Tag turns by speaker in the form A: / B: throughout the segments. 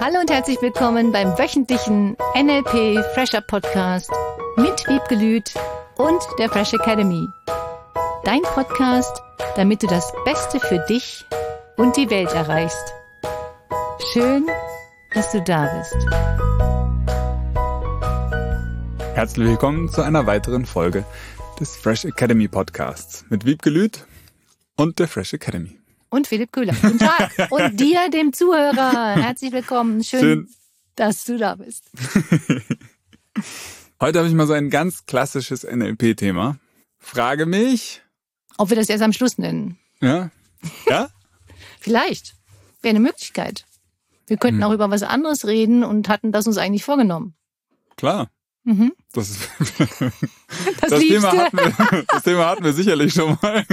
A: Hallo und herzlich willkommen beim wöchentlichen NLP Fresher Podcast mit Wiebke Lüth und der Fresh Academy. Dein Podcast, damit du das Beste für dich und die Welt erreichst. Schön, dass du da bist.
B: Herzlich willkommen zu einer weiteren Folge des Fresh Academy Podcasts mit Wiebke Lüth und der Fresh Academy.
A: Und Philipp Köhler. Guten Tag. Und dir, dem Zuhörer. Herzlich willkommen. Schön, dass du da bist.
B: Heute habe ich mal so ein ganz klassisches NLP-Thema. Frage mich...
A: Ob wir das erst am Schluss nennen.
B: Ja? Ja?
A: Vielleicht. Wäre eine Möglichkeit. Wir könnten auch über was anderes reden und hatten das uns eigentlich vorgenommen.
B: Klar.
A: Mhm.
B: Das
A: Thema
B: hatten wir sicherlich schon mal.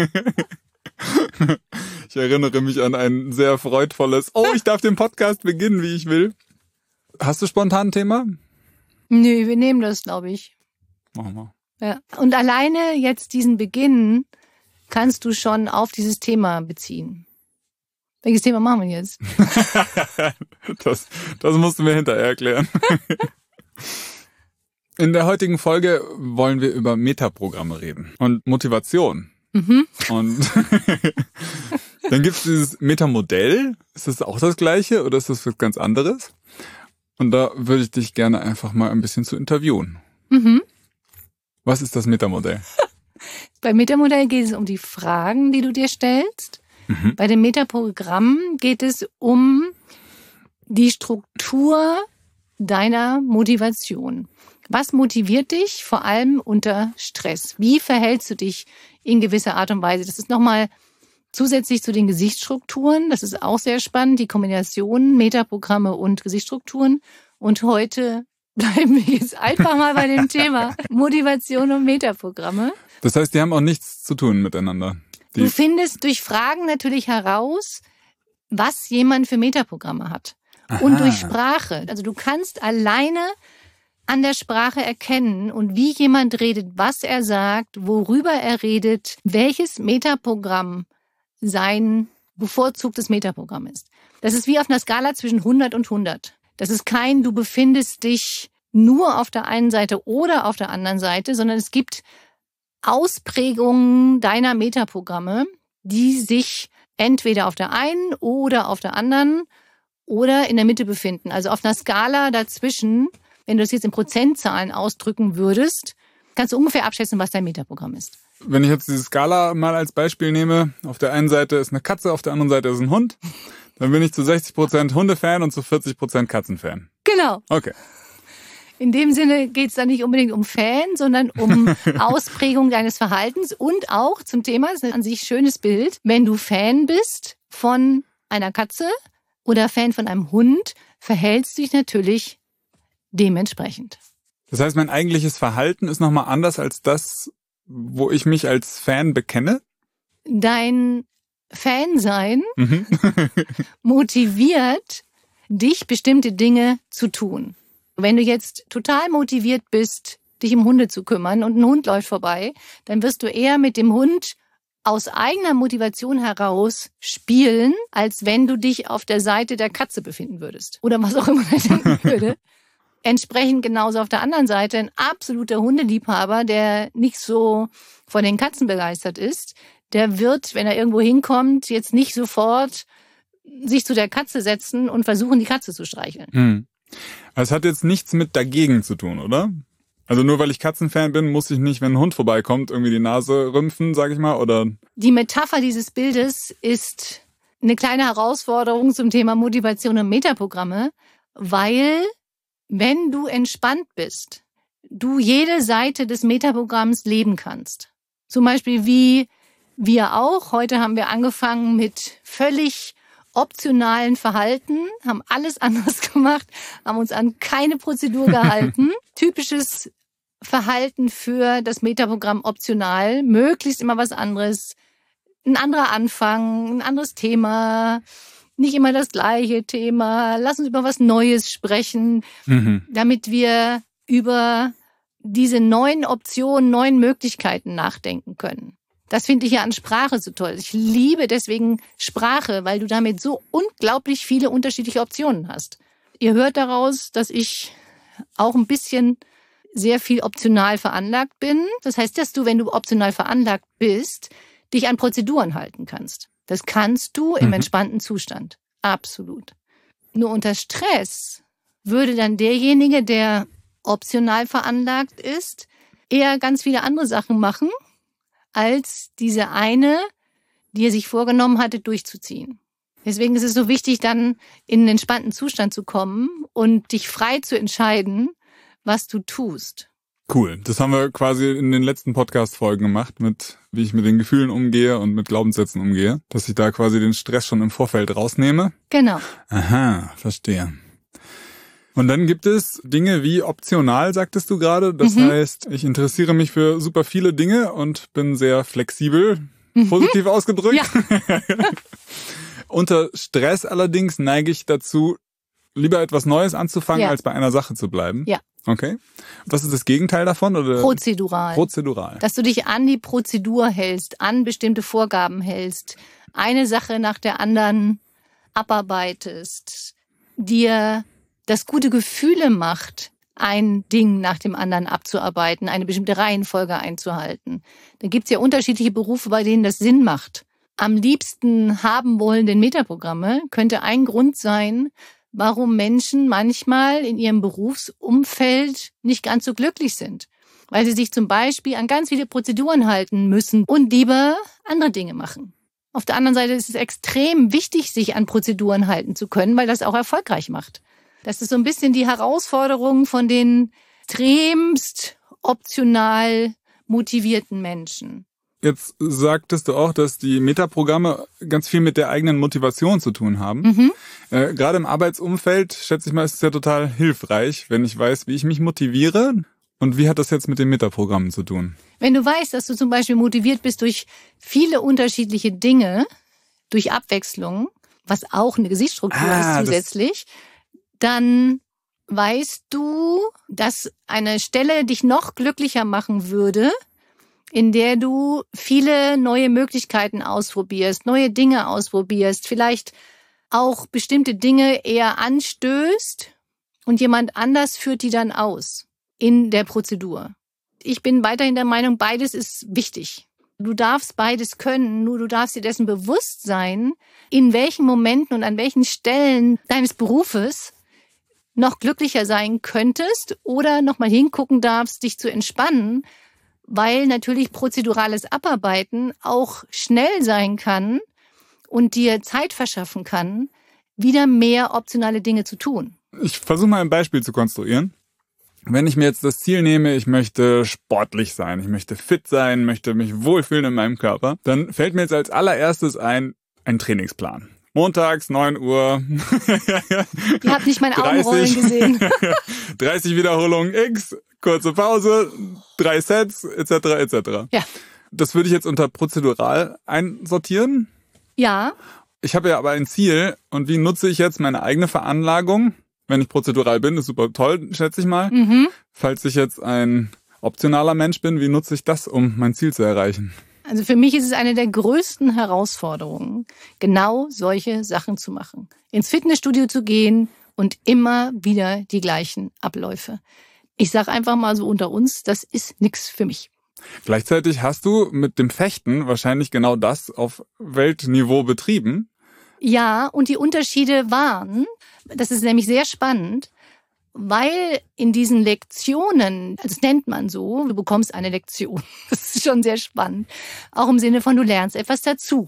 B: Ich erinnere mich an ein sehr freudvolles, ich darf den Podcast beginnen, wie ich will. Hast du spontan ein Thema?
A: Nö, wir nehmen das, glaube ich.
B: Machen wir.
A: Ja. Und alleine jetzt diesen Beginn kannst du schon auf dieses Thema beziehen. Welches Thema machen wir jetzt?
B: Das musst du mir hinterher erklären. In der heutigen Folge wollen wir über Metaprogramme reden und Motivation.
A: Mhm.
B: Und dann gibt es dieses Metamodell. Ist das auch das Gleiche oder ist das was ganz anderes? Und da würde ich dich gerne einfach mal ein bisschen zu interviewen.
A: Mhm.
B: Was ist das Metamodell?
A: Beim Metamodell geht es um die Fragen, die du dir stellst. Mhm. Bei dem Metaprogramm geht es um die Struktur deiner Motivation. Was motiviert dich vor allem unter Stress? Wie verhältst du dich in gewisser Art und Weise? Das ist nochmal zusätzlich zu den Gesichtsstrukturen. Das ist auch sehr spannend, die Kombination Metaprogramme und Gesichtsstrukturen. Und heute bleiben wir jetzt einfach mal bei dem Thema Motivation und Metaprogramme.
B: Das heißt, die haben auch nichts zu tun miteinander.
A: Du findest durch Fragen natürlich heraus, was jemand für Metaprogramme hat. Aha. Und durch Sprache. Also du kannst alleine an der Sprache erkennen und wie jemand redet, was er sagt, worüber er redet, welches Metaprogramm sein bevorzugtes Metaprogramm ist. Das ist wie auf einer Skala zwischen 100 und 100. Das ist kein, du befindest dich nur auf der einen Seite oder auf der anderen Seite, sondern es gibt Ausprägungen deiner Metaprogramme, die sich entweder auf der einen oder auf der anderen oder in der Mitte befinden. Also auf einer Skala dazwischen. Wenn du das jetzt in Prozentzahlen ausdrücken würdest, kannst du ungefähr abschätzen, was dein Metaprogramm ist.
B: Wenn ich jetzt diese Skala mal als Beispiel nehme, auf der einen Seite ist eine Katze, auf der anderen Seite ist ein Hund, dann bin ich zu 60% Hundefan und zu 40% Katzenfan.
A: Genau.
B: Okay.
A: In dem Sinne geht es dann nicht unbedingt um Fan, sondern um Ausprägung deines Verhaltens und auch zum Thema, das ist an sich ein schönes Bild, wenn du Fan bist von einer Katze oder Fan von einem Hund, verhältst du dich natürlich dementsprechend.
B: Das heißt, mein eigentliches Verhalten ist nochmal anders als das, wo ich mich als Fan bekenne?
A: Dein Fansein motiviert dich, bestimmte Dinge zu tun. Wenn du jetzt total motiviert bist, dich um Hunde zu kümmern und ein Hund läuft vorbei, dann wirst du eher mit dem Hund aus eigener Motivation heraus spielen, als wenn du dich auf der Seite der Katze befinden würdest. Oder was auch immer er denken würde. Entsprechend genauso auf der anderen Seite ein absoluter Hundeliebhaber, der nicht so von den Katzen begeistert ist, der wird, wenn er irgendwo hinkommt, jetzt nicht sofort sich zu der Katze setzen und versuchen, die Katze zu streicheln.
B: Es hat jetzt nichts mit dagegen zu tun, oder? Also nur weil ich Katzenfan bin, muss ich nicht, wenn ein Hund vorbeikommt, irgendwie die Nase rümpfen, sag ich mal, oder? Die
A: Metapher dieses Bildes ist eine kleine Herausforderung zum Thema Motivation und Metaprogramme, weil wenn du entspannt bist, du jede Seite des Metaprogramms leben kannst. Zum Beispiel wie wir auch. Heute haben wir angefangen mit völlig optionalen Verhalten, haben alles anders gemacht, haben uns an keine Prozedur gehalten. Typisches Verhalten für das Metaprogramm optional, möglichst immer was anderes, ein anderer Anfang, ein anderes Thema, nicht immer das gleiche Thema. Lass uns über was Neues sprechen, damit wir über diese neuen Optionen, neuen Möglichkeiten nachdenken können. Das finde ich ja an Sprache so toll. Ich liebe deswegen Sprache, weil du damit so unglaublich viele unterschiedliche Optionen hast. ihr hört daraus, dass ich auch ein bisschen sehr viel optional veranlagt bin. Das heißt, dass du, wenn du optional veranlagt bist, dich an Prozeduren halten kannst. Das kannst du im entspannten Zustand. Absolut. Nur unter Stress würde dann derjenige, der optional veranlagt ist, eher ganz viele andere Sachen machen, als diese eine, die er sich vorgenommen hatte, durchzuziehen. Deswegen ist es so wichtig, dann in einen entspannten Zustand zu kommen und dich frei zu entscheiden, was du tust.
B: Cool. Das haben wir quasi in den letzten Podcast-Folgen gemacht, mit wie ich mit den Gefühlen umgehe und mit Glaubenssätzen umgehe. Dass ich da quasi den Stress schon im Vorfeld rausnehme.
A: Genau.
B: Aha, verstehe. Und dann gibt es Dinge wie optional, sagtest du gerade. Das heißt, ich interessiere mich für super viele Dinge und bin sehr flexibel, positiv ausgedrückt. Ja. Unter Stress allerdings neige ich dazu, lieber etwas Neues anzufangen, als bei einer Sache zu bleiben.
A: Ja.
B: Okay. Was ist das Gegenteil davon? Oder?
A: Prozedural.
B: Prozedural.
A: Dass du dich an die Prozedur hältst, an bestimmte Vorgaben hältst, eine Sache nach der anderen abarbeitest, dir das gute Gefühle macht, ein Ding nach dem anderen abzuarbeiten, eine bestimmte Reihenfolge einzuhalten. Da gibt's ja unterschiedliche Berufe, bei denen das Sinn macht. Am liebsten haben wollenden Metaprogramme könnte ein Grund sein, warum Menschen manchmal in ihrem Berufsumfeld nicht ganz so glücklich sind. Weil sie sich zum Beispiel an ganz viele Prozeduren halten müssen und lieber andere Dinge machen. Auf der anderen Seite ist es extrem wichtig, sich an Prozeduren halten zu können, weil das auch erfolgreich macht. Das ist so ein bisschen die Herausforderung von den extremst optional motivierten Menschen.
B: Jetzt sagtest du auch, dass die Metaprogramme ganz viel mit der eigenen Motivation zu tun haben. Gerade im Arbeitsumfeld, schätze ich mal, ist es ja total hilfreich, wenn ich weiß, wie ich mich motiviere. Und wie hat das jetzt mit den Metaprogrammen zu tun?
A: Wenn du weißt, dass du zum Beispiel motiviert bist durch viele unterschiedliche Dinge, durch Abwechslung, was auch eine Gesichtsstruktur ist zusätzlich, dann weißt du, dass eine Stelle dich noch glücklicher machen würde, in der du viele neue Möglichkeiten ausprobierst, neue Dinge ausprobierst, vielleicht auch bestimmte Dinge eher anstößt und jemand anders führt die dann aus in der Prozedur. Ich bin weiterhin der Meinung, beides ist wichtig. Du darfst beides können, nur du darfst dir dessen bewusst sein, in welchen Momenten und an welchen Stellen deines Berufes noch glücklicher sein könntest oder noch mal hingucken darfst, dich zu entspannen, weil natürlich prozedurales Abarbeiten auch schnell sein kann und dir Zeit verschaffen kann, wieder mehr optionale Dinge zu tun.
B: Ich versuche mal ein Beispiel zu konstruieren. Wenn ich mir jetzt das Ziel nehme, ich möchte sportlich sein, ich möchte fit sein, möchte mich wohlfühlen in meinem Körper, dann fällt mir jetzt als allererstes ein Trainingsplan. Montags, 9 Uhr.
A: Ihr habt nicht mein Augenrollen gesehen.
B: 30 Wiederholungen X, kurze Pause, 3 Sets, etc. etc.
A: Ja.
B: Das würde ich jetzt unter prozedural einsortieren.
A: Ja.
B: Ich habe ja aber ein Ziel und wie nutze ich jetzt meine eigene Veranlagung? Wenn ich prozedural bin, ist super toll, schätze ich mal. Falls ich jetzt ein optionaler Mensch bin, wie nutze ich das, um mein Ziel zu erreichen?
A: Also für mich ist es eine der größten Herausforderungen, genau solche Sachen zu machen. Ins Fitnessstudio zu gehen und immer wieder die gleichen Abläufe. Ich sage einfach mal so unter uns, das ist nichts für mich.
B: Gleichzeitig hast du mit dem Fechten wahrscheinlich genau das auf Weltniveau betrieben.
A: Ja, und die Unterschiede waren, das ist nämlich sehr spannend, weil in diesen Lektionen, das nennt man so, du bekommst eine Lektion, das ist schon sehr spannend, auch im Sinne von du lernst etwas dazu.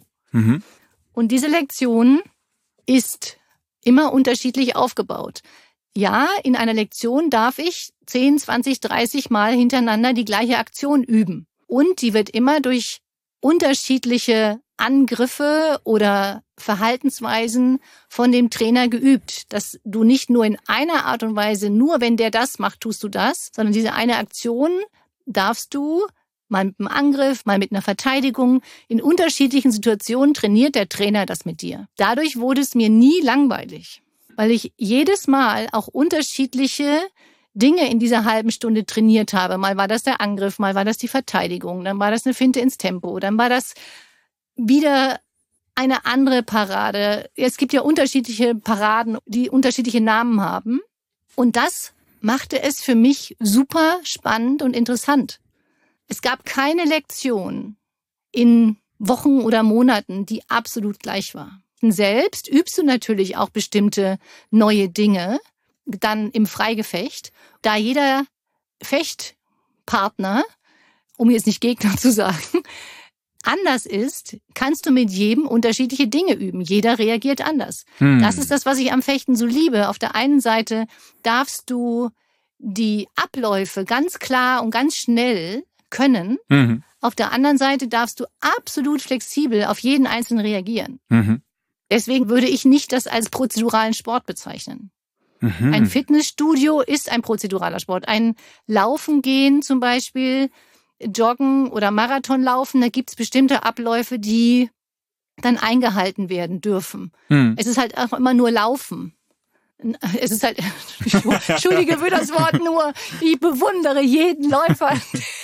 A: Und diese Lektion ist immer unterschiedlich aufgebaut. Ja, in einer Lektion darf ich 10, 20, 30 Mal hintereinander die gleiche Aktion üben. Und die wird immer durch unterschiedliche Angriffe oder Verhaltensweisen von dem Trainer geübt, dass du nicht nur in einer Art und Weise, nur wenn der das macht, tust du das, sondern diese eine Aktion darfst du mal mit einem Angriff, mal mit einer Verteidigung, in unterschiedlichen Situationen trainiert der Trainer das mit dir. Dadurch wurde es mir nie langweilig, weil ich jedes Mal auch unterschiedliche Dinge in dieser halben Stunde trainiert habe. Mal war das der Angriff, mal war das die Verteidigung, dann war das eine Finte ins Tempo, dann war das wieder eine andere Parade. Es gibt ja unterschiedliche Paraden, die unterschiedliche Namen haben. Und das machte es für mich super spannend und interessant. Es gab keine Lektion in Wochen oder Monaten, die absolut gleich war. Selbst übst du natürlich auch bestimmte neue Dinge, dann im Freigefecht, da jeder Fechtpartner, um jetzt nicht Gegner zu sagen, anders ist, kannst du mit jedem unterschiedliche Dinge üben. Jeder reagiert anders. Das ist das, was ich am Fechten so liebe. Auf der einen Seite darfst du die Abläufe ganz klar und ganz schnell können. Auf der anderen Seite darfst du absolut flexibel auf jeden Einzelnen reagieren. Deswegen würde ich nicht das als prozeduralen Sport bezeichnen. Ein Fitnessstudio ist ein prozeduraler Sport. Ein Laufen gehen zum Beispiel, Joggen oder Marathon laufen, da gibt's bestimmte Abläufe, die dann eingehalten werden dürfen. Es ist halt auch immer nur Laufen. Es ist halt, entschuldige für das Wort nur, ich bewundere jeden Läufer,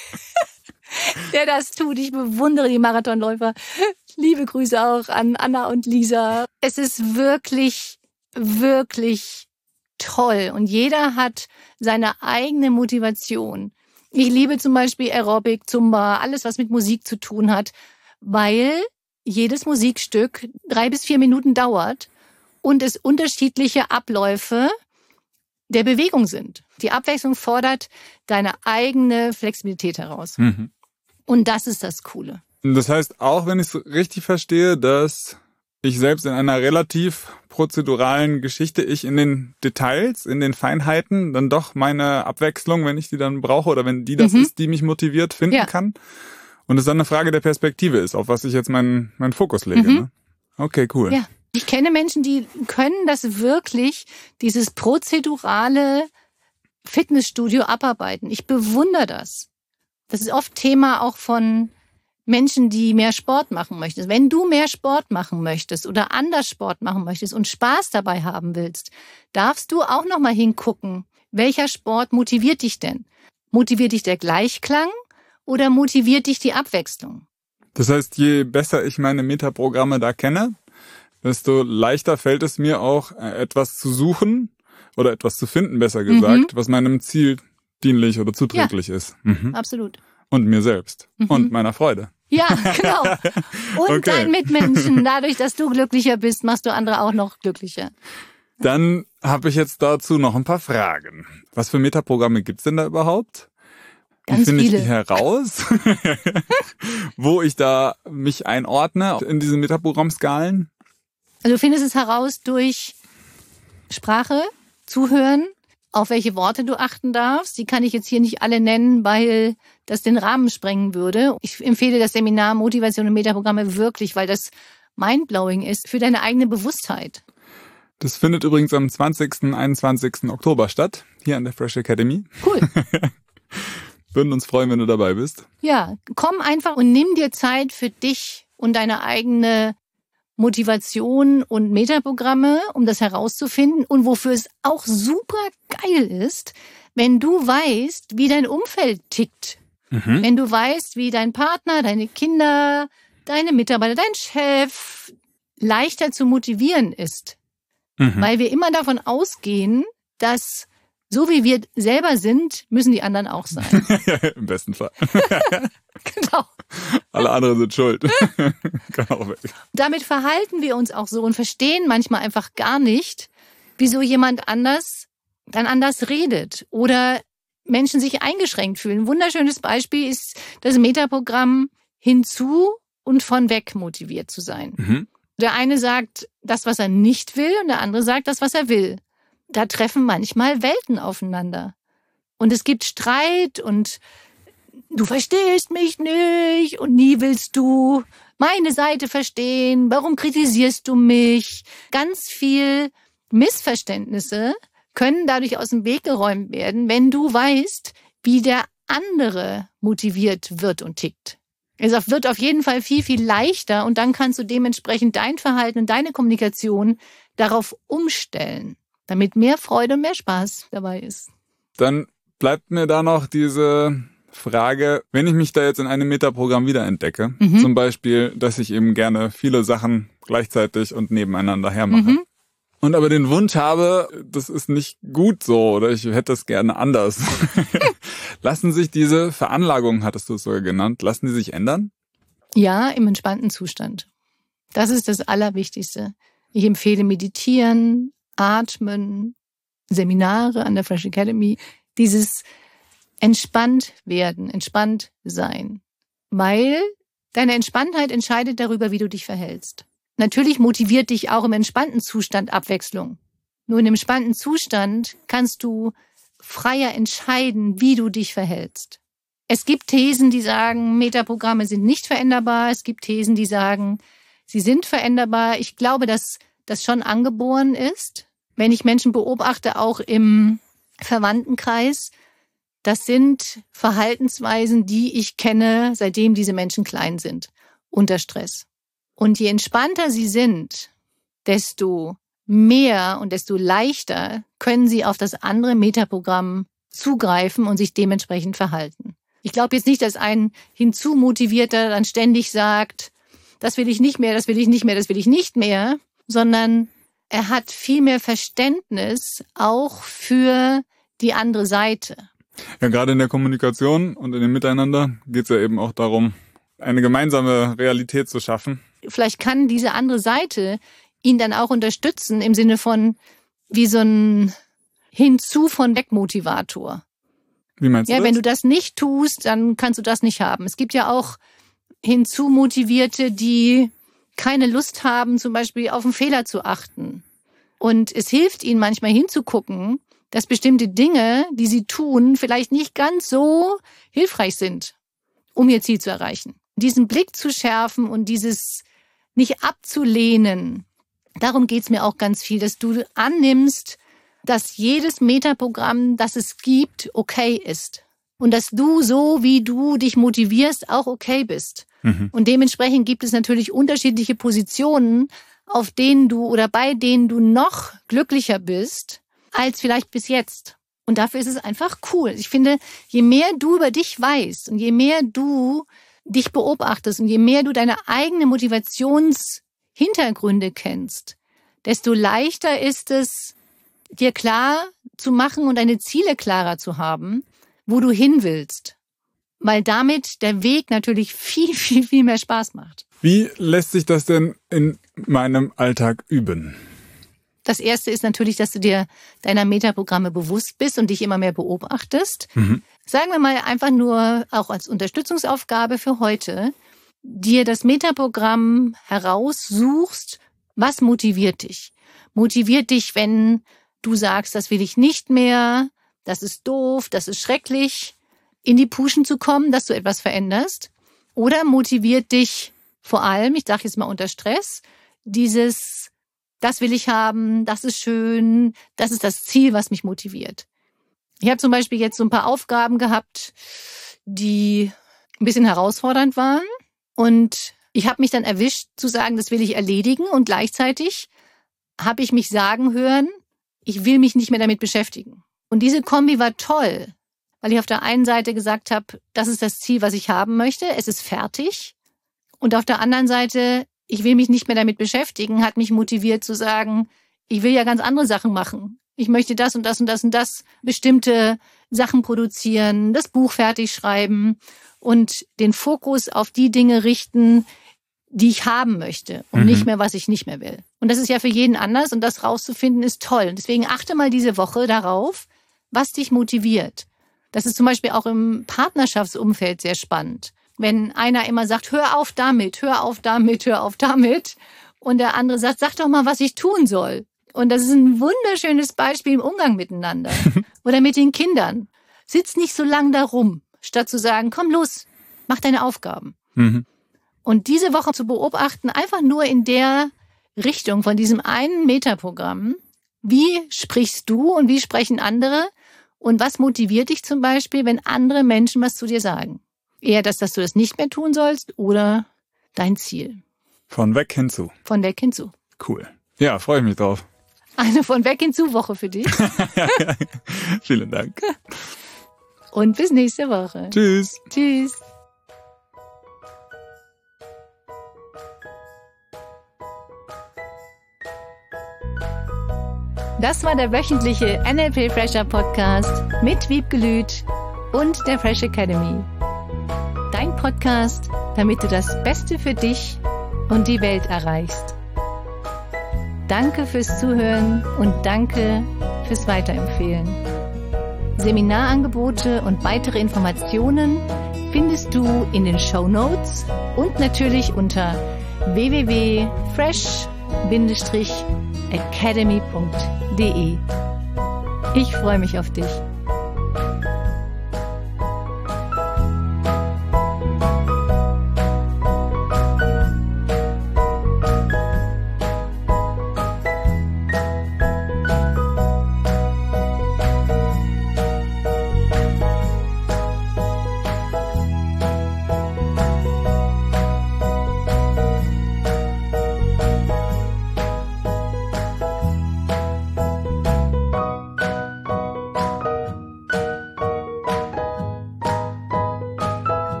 A: der das tut. Ich bewundere die Marathonläufer. Liebe Grüße auch an Anna und Lisa. Es ist wirklich, wirklich toll. Und jeder hat seine eigene Motivation. Ich liebe zum Beispiel Aerobic, Zumba, alles, was mit Musik zu tun hat, weil jedes Musikstück 3 bis 4 Minuten dauert und es unterschiedliche Abläufe der Bewegung sind. Die Abwechslung fordert deine eigene Flexibilität heraus. Und das ist das Coole.
B: Das heißt, auch wenn ich es richtig verstehe, dass ich selbst in einer relativ prozeduralen Geschichte, ich in den Details, in den Feinheiten dann doch meine Abwechslung, wenn ich die dann brauche oder wenn die das ist, die mich motiviert, finden kann. Und es dann eine Frage der Perspektive ist, auf was ich jetzt meinen Fokus lege. Ne? Okay, cool.
A: Ja, ich kenne Menschen, die können das wirklich, dieses prozedurale Fitnessstudio abarbeiten. Ich bewundere das. Das ist oft Thema auch von Menschen, die mehr Sport machen möchten. Wenn du mehr Sport machen möchtest oder anders Sport machen möchtest und Spaß dabei haben willst, darfst du auch noch mal hingucken, welcher Sport motiviert dich denn? Motiviert dich der Gleichklang oder motiviert dich die Abwechslung?
B: Das heißt, je besser ich meine Metaprogramme da kenne, desto leichter fällt es mir auch, etwas zu suchen oder etwas zu finden, besser gesagt, was meinem Ziel dienlich oder zuträglich ist.
A: Absolut.
B: Und mir selbst. Und meiner Freude.
A: Ja, genau. Und deinen Mitmenschen. Dadurch, dass du glücklicher bist, machst du andere auch noch glücklicher.
B: Dann habe ich jetzt dazu noch ein paar Fragen. Was für Metaprogramme gibt's denn da überhaupt? Wie finde ich die heraus? Wo ich da mich einordne in diese Metaprogrammskalen?
A: Also du findest es heraus durch Sprache, Zuhören, auf welche Worte du achten darfst. Die kann ich jetzt hier nicht alle nennen, weil das den Rahmen sprengen würde. Ich empfehle das Seminar Motivation und Metaprogramme wirklich, weil das mindblowing ist für deine eigene Bewusstheit.
B: Das findet übrigens am 20. und 21. Oktober statt, hier an der Fresh Academy.
A: Cool.
B: Würden uns freuen, wenn du dabei bist.
A: Ja, komm einfach und nimm dir Zeit für dich und deine eigene Motivation und Metaprogramme, um das herauszufinden und wofür es auch super geil ist, wenn du weißt, wie dein Umfeld tickt. Wenn du weißt, wie dein Partner, deine Kinder, deine Mitarbeiter, dein Chef leichter zu motivieren ist. Weil wir immer davon ausgehen, dass so wie wir selber sind, müssen die anderen auch sein.
B: Im besten Fall.
A: Genau.
B: Alle anderen sind schuld. Kann auch weg.
A: Damit verhalten wir uns auch so und verstehen manchmal einfach gar nicht, wieso jemand anders dann anders redet oder Menschen sich eingeschränkt fühlen. Ein wunderschönes Beispiel ist das Metaprogramm hinzu und von weg motiviert zu sein. Der eine sagt das, was er nicht will, und der andere sagt das, was er will. Da treffen manchmal Welten aufeinander. Und es gibt Streit und du verstehst mich nicht und nie willst du meine Seite verstehen. Warum kritisierst du mich? Ganz viel Missverständnisse können dadurch aus dem Weg geräumt werden, wenn du weißt, wie der andere motiviert wird und tickt. Es wird auf jeden Fall viel, viel leichter und dann kannst du dementsprechend dein Verhalten und deine Kommunikation darauf umstellen, damit mehr Freude und mehr Spaß dabei ist.
B: Dann bleibt mir da noch diese Frage, wenn ich mich da jetzt in einem Metaprogramm wiederentdecke, zum Beispiel, dass ich eben gerne viele Sachen gleichzeitig und nebeneinander hermache, und aber den Wunsch habe, das ist nicht gut so oder ich hätte es gerne anders. Lassen sich diese Veranlagungen, hattest du es sogar genannt, lassen die sich ändern?
A: Ja, im entspannten Zustand. Das ist das Allerwichtigste. Ich empfehle Meditieren, Atmen, Seminare an der Fresh Academy, dieses entspannt werden, entspannt sein. Weil deine Entspanntheit entscheidet darüber, wie du dich verhältst. Natürlich motiviert dich auch im entspannten Zustand Abwechslung. Nur in dem entspannten Zustand kannst du freier entscheiden, wie du dich verhältst. Es gibt Thesen, die sagen, Metaprogramme sind nicht veränderbar. Es gibt Thesen, die sagen, sie sind veränderbar. Ich glaube, dass das schon angeboren ist. Wenn ich Menschen beobachte, auch im Verwandtenkreis, das sind Verhaltensweisen, die ich kenne, seitdem diese Menschen klein sind, unter Stress. Und je entspannter sie sind, desto mehr und desto leichter können sie auf das andere Metaprogramm zugreifen und sich dementsprechend verhalten. Ich glaube jetzt nicht, dass ein Hinzumotivierter dann ständig sagt, das will ich nicht mehr, das will ich nicht mehr, das will ich nicht mehr, sondern er hat viel mehr Verständnis auch für die andere Seite.
B: Ja, gerade in der Kommunikation und in dem Miteinander geht es ja eben auch darum, eine gemeinsame Realität zu schaffen.
A: Vielleicht kann diese andere Seite ihn dann auch unterstützen im Sinne von wie so ein Hinzu von Wegmotivator.
B: Wie meinst du das?
A: Ja, wenn du das nicht tust, dann kannst du das nicht haben. Es gibt ja auch Hinzumotivierte, die keine Lust haben, zum Beispiel auf einen Fehler zu achten. Und es hilft ihnen manchmal hinzugucken, dass bestimmte Dinge, die sie tun, vielleicht nicht ganz so hilfreich sind, um ihr Ziel zu erreichen. Diesen Blick zu schärfen und dieses nicht abzulehnen, darum geht's mir auch ganz viel, dass du annimmst, dass jedes Metaprogramm, das es gibt, okay ist. Und dass du, so wie du dich motivierst, auch okay bist. Und dementsprechend gibt es natürlich unterschiedliche Positionen, auf denen du oder bei denen du noch glücklicher bist, als vielleicht bis jetzt. Und dafür ist es einfach cool. Ich finde, je mehr du über dich weißt und je mehr du dich beobachtest und je mehr du deine eigene Motivationshintergründe kennst, desto leichter ist es, dir klar zu machen und deine Ziele klarer zu haben, wo du hin willst. Weil damit der Weg natürlich viel, viel, viel mehr Spaß macht.
B: Wie lässt sich das denn in meinem Alltag üben?
A: Das Erste ist natürlich, dass du dir deiner Metaprogramme bewusst bist und dich immer mehr beobachtest. Sagen wir mal einfach nur auch als Unterstützungsaufgabe für heute, dir das Metaprogramm heraussuchst, was motiviert dich? Motiviert dich, wenn du sagst, das will ich nicht mehr, das ist doof, das ist schrecklich, in die Puschen zu kommen, dass du etwas veränderst? Oder motiviert dich vor allem, ich sage jetzt mal unter Stress, dieses, das will ich haben, das ist schön, das ist das Ziel, was mich motiviert. Ich habe zum Beispiel jetzt so ein paar Aufgaben gehabt, die ein bisschen herausfordernd waren. Und ich habe mich dann erwischt zu sagen, das will ich erledigen. Und gleichzeitig habe ich mich sagen hören, ich will mich nicht mehr damit beschäftigen. Und diese Kombi war toll, weil ich auf der einen Seite gesagt habe, das ist das Ziel, was ich haben möchte, es ist fertig. Und auf der anderen Seite, ich will mich nicht mehr damit beschäftigen, hat mich motiviert zu sagen, ich will ja ganz andere Sachen machen. Ich möchte das und das und das und das, bestimmte Sachen produzieren, das Buch fertig schreiben und den Fokus auf die Dinge richten, die ich haben möchte und nicht mehr, was ich nicht mehr will. Und das ist ja für jeden anders und das rauszufinden ist toll. Und deswegen achte mal diese Woche darauf, was dich motiviert. Das ist zum Beispiel auch im Partnerschaftsumfeld sehr spannend. Wenn einer immer sagt, hör auf damit, hör auf damit, hör auf damit und der andere sagt, sag doch mal, was ich tun soll. Und das ist ein wunderschönes Beispiel im Umgang miteinander oder mit den Kindern. Sitz nicht so lang da rum, statt zu sagen, komm los, mach deine Aufgaben. Und diese Woche zu beobachten, einfach nur in der Richtung von diesem einen Metaprogramm, wie sprichst du und wie sprechen andere und was motiviert dich zum Beispiel, wenn andere Menschen was zu dir sagen? Eher das, dass du das nicht mehr tun sollst oder dein Ziel.
B: Von weg hinzu.
A: Von weg hinzu.
B: Cool. Ja, freue ich mich drauf.
A: Eine von weg hinzu Woche für dich.
B: Vielen Dank.
A: Und bis nächste Woche.
B: Tschüss.
A: Tschüss. Das war der wöchentliche NLP Fresher Podcast mit Wiebke Lüth und der Fresh Academy. Dein Podcast, damit du das Beste für dich und die Welt erreichst. Danke fürs Zuhören und danke fürs Weiterempfehlen. Seminarangebote und weitere Informationen findest du in den Shownotes und natürlich unter www.fresh-academy.de. Ich freue mich auf dich.